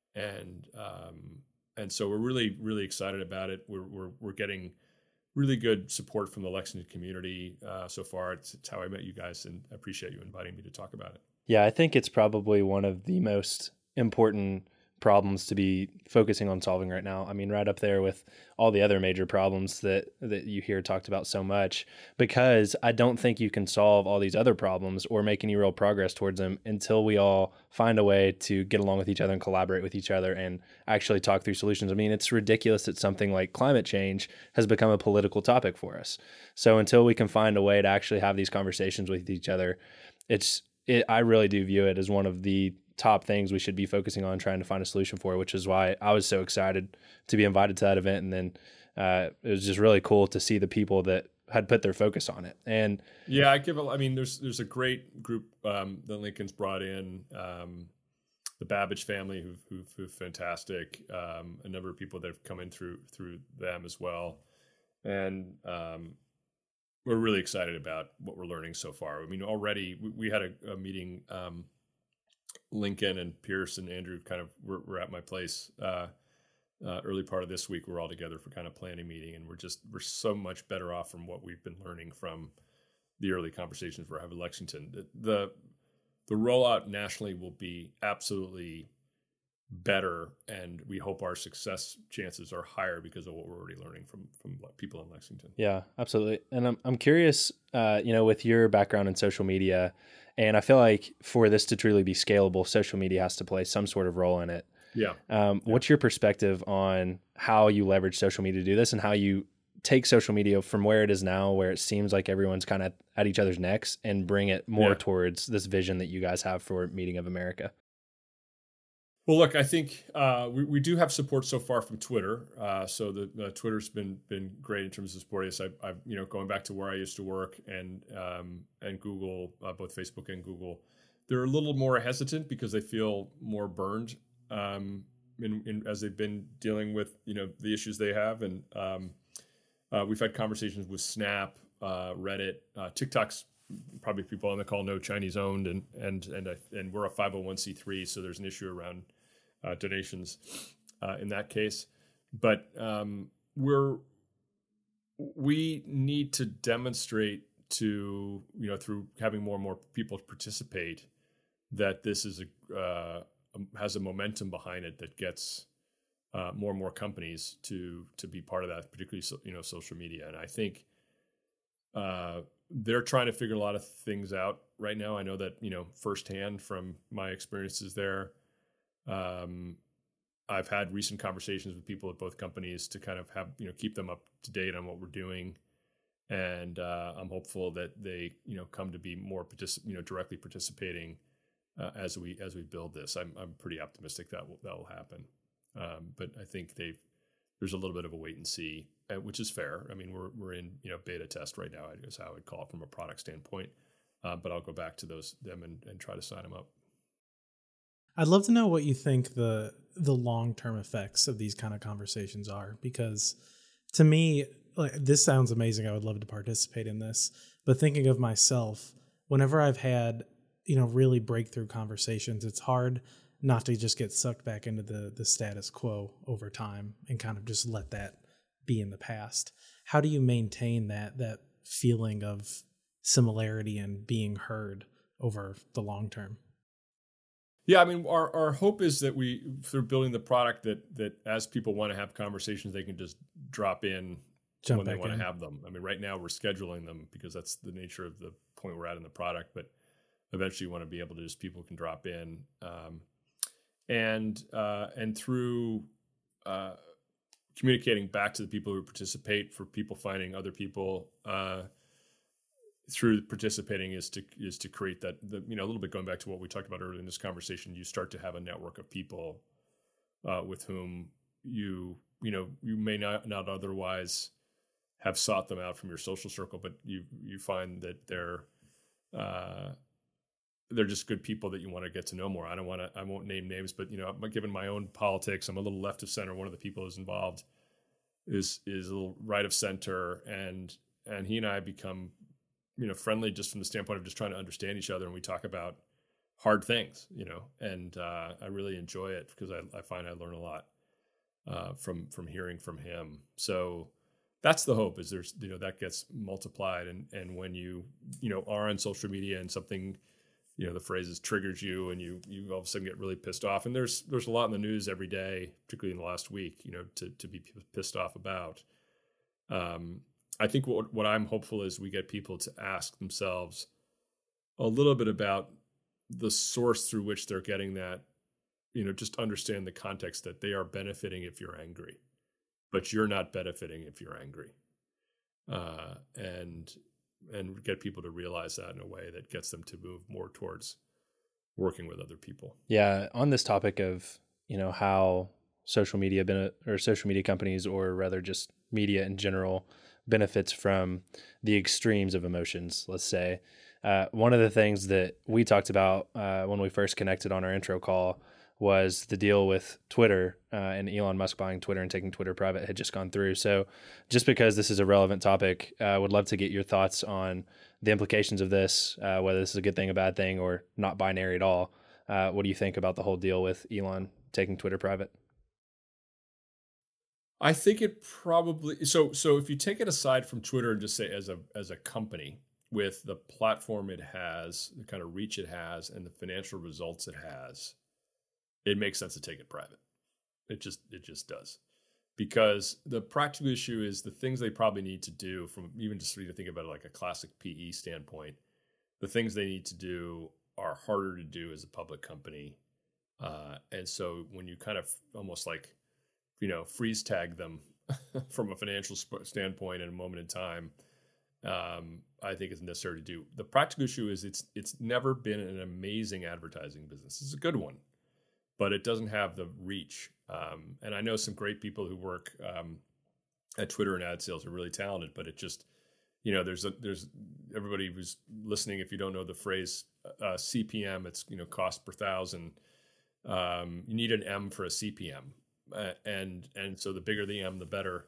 D: And so we're really, really excited about it. We're getting really good support from the Lexington community so far. It's how I met you guys, and I appreciate you inviting me to talk about it.
A: Yeah, I think it's probably one of the most important problems to be focusing on solving right now. I mean, right up there with all the other major problems that you hear talked about so much, because I don't think you can solve all these other problems or make any real progress towards them until we all find a way to get along with each other and collaborate with each other and actually talk through solutions. I mean, it's ridiculous that something like climate change has become a political topic for us. So until we can find a way to actually have these conversations with each other, I really do view it as one of the top things we should be focusing on trying to find a solution for, which is why I was so excited to be invited to that event. And then it was just really cool to see the people that had put their focus on it. And
D: yeah, there's a great group that Lincoln's brought in, the Babbage family, who've fantastic, a number of people that have come in through them as well. And we're really excited about what we're learning so far. I mean, already we had a meeting, Lincoln and Pierce and Andrew kind of were at my place early part of this week. We're all together for kind of planning meeting, and we're so much better off from what we've been learning from the early conversations we're having in Lexington. The rollout nationally will be absolutely better, and we hope our success chances are higher because of what we're already learning from people in Lexington.
A: Yeah, absolutely. And I'm curious, with your background in social media, and I feel like for this to truly be scalable, social media has to play some sort of role in it.
D: Yeah.
A: What's your perspective on how you leverage social media to do this, and how you take social media from where it is now, where it seems like everyone's kind of at each other's necks, and bring it more towards this vision that you guys have for Meeting of America?
D: Well, look, I think we do have support so far from Twitter. So the Twitter's been great in terms of supporting us. I've going back to where I used to work and Google, both Facebook and Google, they're a little more hesitant because they feel more burned as they've been dealing with the issues they have. And we've had conversations with Snap, Reddit, TikTok's. Probably people on the call know Chinese owned, and we're a 501c3, so there's an issue around donations in that case. But we need to demonstrate to through having more and more people participate that this is has a momentum behind it that gets more and more companies to be part of that, particularly social media. And I think they're trying to figure a lot of things out right now. I know that, firsthand from my experiences there. I've had recent conversations with people at both companies to kind of have, keep them up to date on what we're doing. And I'm hopeful that they, come to be more directly participating as we build this. I'm pretty optimistic that will happen. But I think there's a little bit of a wait and see, which is fair. I mean, we're in beta test right now, I guess how I would call it from a product standpoint. But I'll go back to them and try to sign them up.
B: I'd love to know what you think the long-term effects of these kind of conversations are, because to me, this sounds amazing. I would love to participate in this. But thinking of myself, whenever I've had really breakthrough conversations, it's hard not to just get sucked back into the status quo over time and kind of just let that be in the past. How do you maintain that feeling of similarity and being heard over the long term?
D: Yeah, I mean, our hope is that through building the product that as people want to have conversations, they can just drop in when they want to have them. I mean, right now we're scheduling them because that's the nature of the point we're at in the product, but eventually you want to be able to people can drop in. And through communicating back to the people who participate, for people finding other people through participating is to create that a little bit going back to what we talked about earlier in this conversation. You start to have a network of people with whom you may not otherwise have sought them out from your social circle, but you find that they're just good people that you want to get to know more. I won't name names, but given my own politics, I'm a little left of center. One of the people who's involved is a little right of center, and he and I become friendly just from the standpoint of just trying to understand each other, and we talk about hard things, and I really enjoy it because I find I learn a lot from hearing from him. So that's the hope, is there's that gets multiplied, and when you are on social media and something the phrases triggers you, and you all of a sudden get really pissed off. And there's a lot in the news every day, particularly in the last week, to be pissed off about. I think what I'm hopeful is we get people to ask themselves a little bit about the source through which they're getting that, just understand the context that they are benefiting if you're angry, but you're not benefiting if you're angry. And get people to realize that in a way that gets them to move more towards working with other people.
A: Yeah. On this topic of, how social media companies, or rather just media in general, benefits from the extremes of emotions, let's say. One of the things that we talked about when we first connected on our intro call was the deal with Twitter and Elon Musk buying Twitter and taking Twitter private had just gone through. So just because this is a relevant topic, I would love to get your thoughts on the implications of this, whether this is a good thing, a bad thing, or not binary at all. What do you think about the whole deal with Elon taking Twitter private?
D: I think it probably, so if you take it aside from Twitter and just say as a company, with the platform it has, the kind of reach it has, and the financial results it has, it makes sense to take it private. It just does. Because the practical issue is the things they probably need to do, from even just to think about it like a classic PE standpoint, the things they need to do are harder to do as a public company. And so when you kind of almost like, freeze tag them from a financial standpoint in a moment in time, I think is necessary to do. The practical issue is it's never been an amazing advertising business. It's a good one, but it doesn't have the reach. And I know some great people who work at Twitter and ad sales are really talented, but it just, there's everybody who's listening, if you don't know the phrase CPM, it's, cost per thousand. You need an M for a CPM. And so the bigger the M, the better.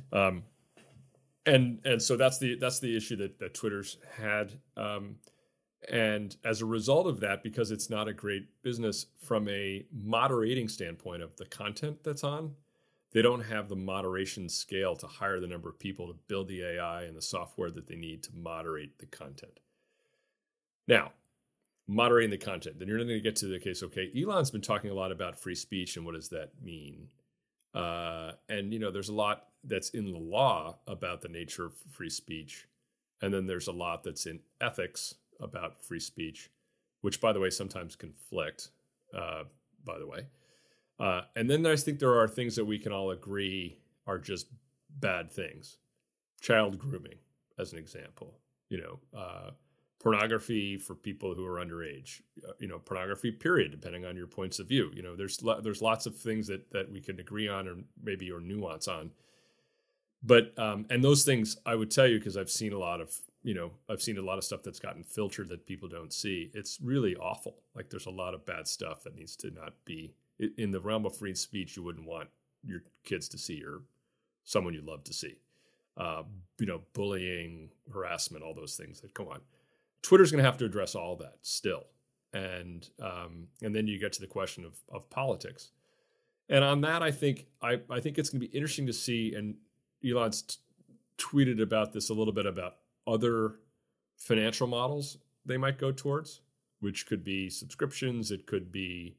D: And so that's the issue that Twitter's had. And as a result of that, because it's not a great business from a moderating standpoint of the content that's on, they don't have the moderation scale to hire the number of people to build the AI and the software that they need to moderate the content. Now, moderating the content, then you're going to get to the case, okay, Elon's been talking a lot about free speech and what does that mean? And, there's a lot that's in the law about the nature of free speech. And then there's a lot that's in ethics about free speech, which, by the way, sometimes conflict, by the way. And then I think there are things that we can all agree are just bad things. Child grooming, as an example, pornography for people who are underage, pornography, period, depending on your points of view. There's lots of things that we can agree on or nuance on. But, and those things I would tell you, because I've seen a lot of stuff that's gotten filtered that people don't see. It's really awful. Like there's a lot of bad stuff that needs to not be in the realm of free speech. You wouldn't want your kids to see or someone you love to see. Bullying, harassment, all those things that go on. Twitter's going to have to address all that still. And then you get to the question of politics. And on that, I think it's going to be interesting to see, and Elon's tweeted about this a little bit about other financial models they might go towards, which could be subscriptions. It could be,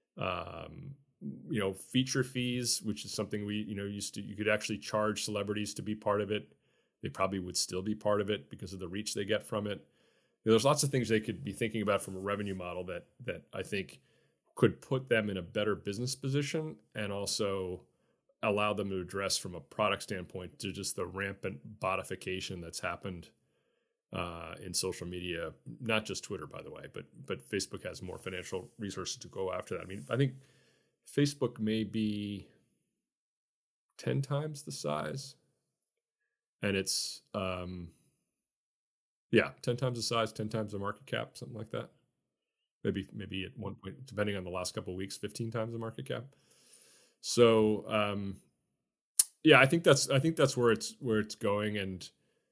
D: feature fees, which is something we, you could actually charge celebrities to be part of it. They probably would still be part of it because of the reach they get from it. There's lots of things they could be thinking about from a revenue model that I think could put them in a better business position and also allow them to address from a product standpoint to just the rampant bottification that's happened in social media, not just Twitter, by the way, but Facebook has more financial resources to go after that. I mean, I think Facebook may be 10 times the size, and it's 10 times the size, 10 times the market cap, something like that. Maybe at one point, depending on the last couple of weeks, 15 times the market cap. So I think that's where it's going. And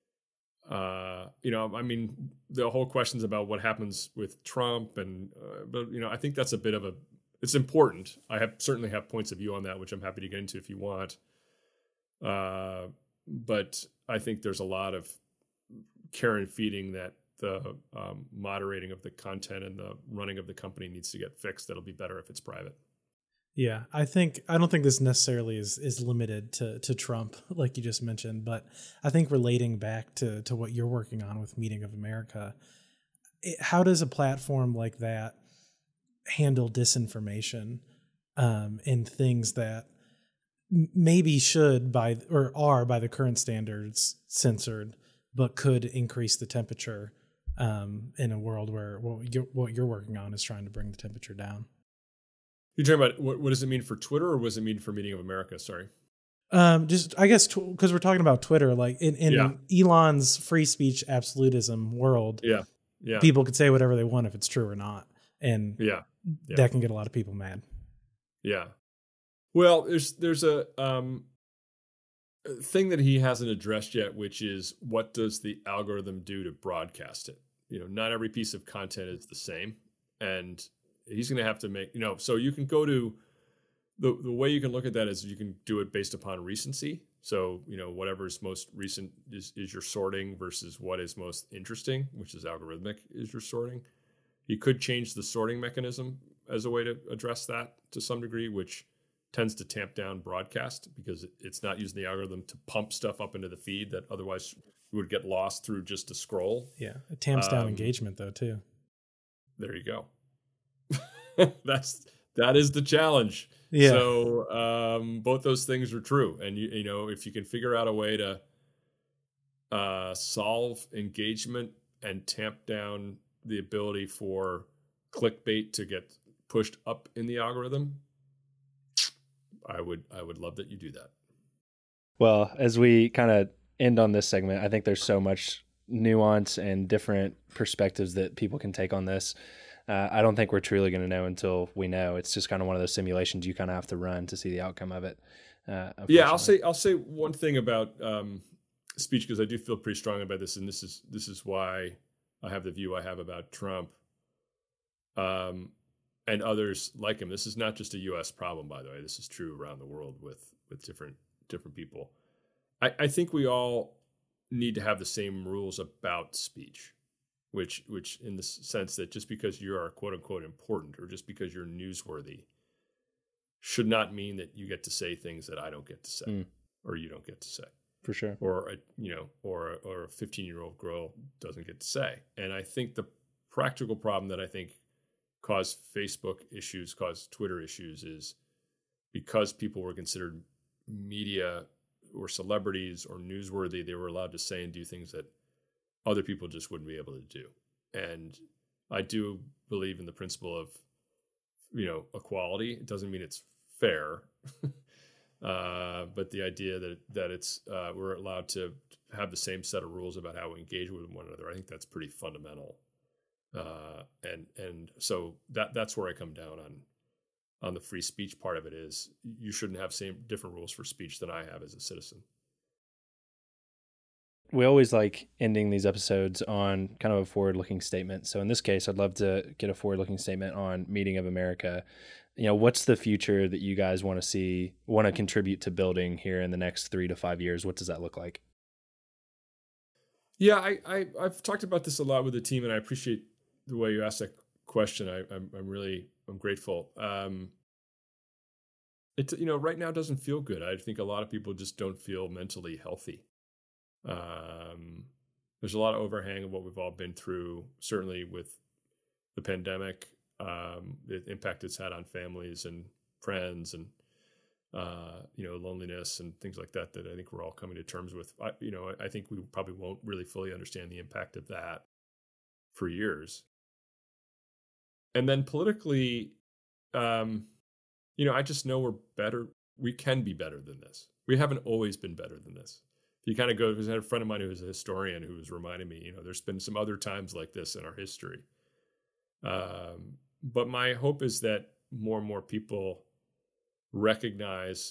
D: the whole questions about what happens with Trump but I think that's a bit of it's important. I certainly have points of view on that, which I'm happy to get into if you want. But I think there's a lot of care and feeding that the moderating of the content and the running of the company needs to get fixed. That'll be better if it's private.
B: Yeah, I don't think this necessarily is limited to Trump, like you just mentioned, but I think relating back to what you're working on with Meeting of America, how does a platform like that handle disinformation and things that maybe should are by the current standards censored, but could increase the temperature in a world where what you're working on is trying to bring the temperature down?
D: You're talking about what does it mean for Twitter, or what does it mean for Meeting of America? Sorry.
B: Just I guess because we're talking about Twitter, like in Elon's free speech absolutism world, people could say whatever they want if it's true or not, and that can get a lot of people mad. Yeah.
D: Well, there's a thing that he hasn't addressed yet, which is what does the algorithm do to broadcast it? Not every piece of content is the same, and he's going to have to make, so you can go to the way you can look at that is you can do it based upon recency. So, whatever's most recent is your sorting versus what is most interesting, which is algorithmic is your sorting. You could change the sorting mechanism as a way to address that to some degree, which tends to tamp down broadcast because it's not using the algorithm to pump stuff up into the feed that otherwise would get lost through just a scroll.
B: Yeah. It tamps down engagement though, too.
D: There you go. That's That is the challenge.
B: Yeah.
D: So both those things are true. And, you know, if you can figure out a way to solve engagement and tamp down the ability for clickbait to get pushed up in the algorithm, I would love that you do that.
A: Well, as we kind of end on this segment, I think there's so much nuance and different perspectives that people can take on this. I don't think we're truly going to know until we know. It's just kind of one of those simulations you kind of have to run to see the outcome of it.
D: Yeah, I'll say one thing about speech, because I do feel pretty strong about this, and this is why I have the view I have about Trump and others like him. This is not just a U.S. problem, by the way. This is true around the world with different people. I think we all need to have the same rules about speech, which in the sense that just because you are quote unquote important or just because you're newsworthy should not mean that you get to say things that I don't get to say or you don't get to say.
A: For sure.
D: Or a 15-year-old girl doesn't get to say. And I think the practical problem that I think caused Facebook issues, caused Twitter issues, is because people were considered media or celebrities or newsworthy, they were allowed to say and do things that other people just wouldn't be able to do. And I do believe in the principle of, equality. It doesn't mean it's fair, but the idea that it's we're allowed to have the same set of rules about how we engage with one another, I think that's pretty fundamental. And so that's where I come down on the free speech part of it. Is you shouldn't have different rules for speech than I have as a citizen.
A: We always like ending these episodes on kind of a forward-looking statement. So in this case, I'd love to get a forward-looking statement on Meeting of America. What's the future that you guys want to contribute to building here in the next 3 to 5 years? What does that look like?
D: Yeah, I've talked about this a lot with the team, and I appreciate the way you asked that question. I'm grateful. It right now doesn't feel good. I think a lot of people just don't feel mentally healthy. There's a lot of overhang of what we've all been through, certainly with the pandemic, the impact it's had on families and friends and, loneliness and things like that I think we're all coming to terms with. I think we probably won't really fully understand the impact of that for years. And then politically, I just know we're better. We can be better than this. We haven't always been better than this. You kind of go, I had a friend of mine who was a historian who was reminding me, there's been some other times like this in our history. But my hope is that more and more people recognize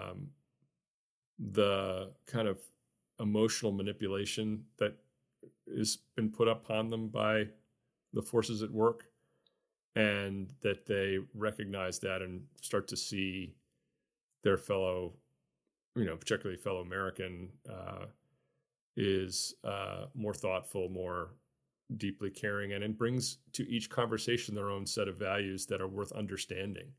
D: the kind of emotional manipulation that has been put upon them by the forces at work, and that they recognize that and start to see their fellow, particularly fellow American, is more thoughtful, more deeply caring, and it brings to each conversation their own set of values that are worth understanding.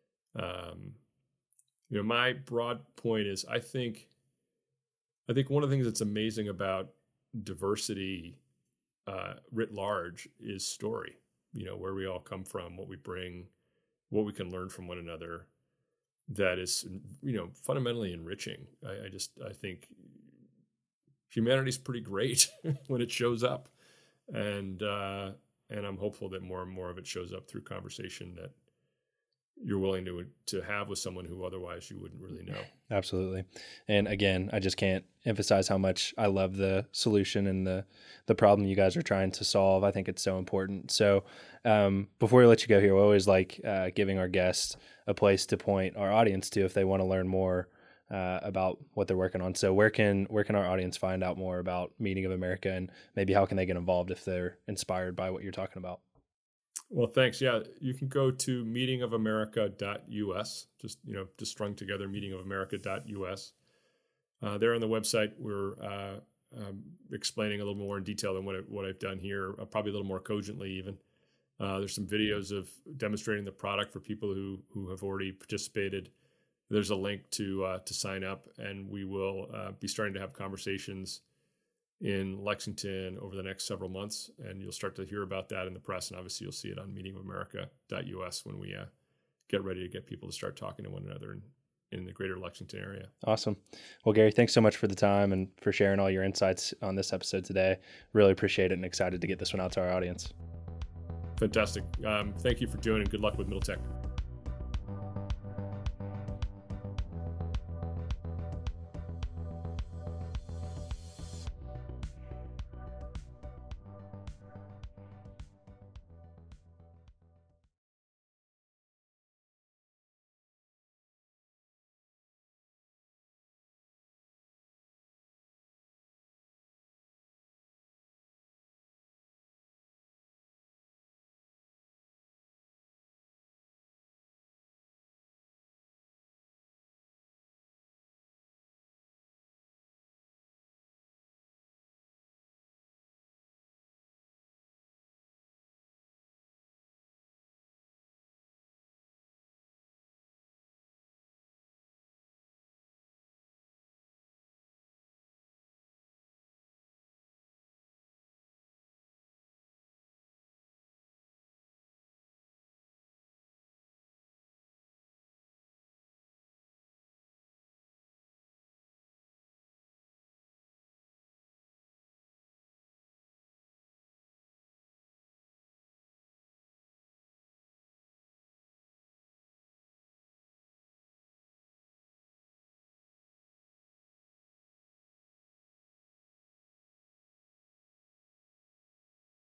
D: My broad point is, I think one of the things that's amazing about diversity writ large is story. Where we all come from, what we bring, what we can learn from one another. That is, fundamentally enriching. I think humanity's pretty great when it shows up, and I'm hopeful that more and more of it shows up through conversation that you're willing to have with someone who otherwise you wouldn't really know. Absolutely.
A: And again, I just can't emphasize how much I love the solution and the problem you guys are trying to solve. I think it's so important. So before we let you go here, we always like giving our guests a place to point our audience to if they want to learn more about what they're working on. So where can our audience find out more about Meeting of America, and maybe how can they get involved if they're inspired by what you're talking about?
D: Well, thanks. Yeah, you can go to meetingofamerica.us, just strung together, meetingofamerica.us. There on the website, we're explaining a little more in detail than what I've done here, probably a little more cogently even. There's some videos of demonstrating the product for people who have already participated. There's a link to sign up, and we will be starting to have conversations in Lexington over the next several months, and you'll start to hear about that in the press, and obviously you'll see it on meetingofamerica.us when we get ready to get people to start talking to one another in the greater Lexington area.
A: Awesome. Well, Gary, thanks so much for the time and for sharing all your insights on this episode today. Really appreciate it and excited to get this one out to our audience.
D: Fantastic. Thank you for doing it, and good luck with Middle Tech.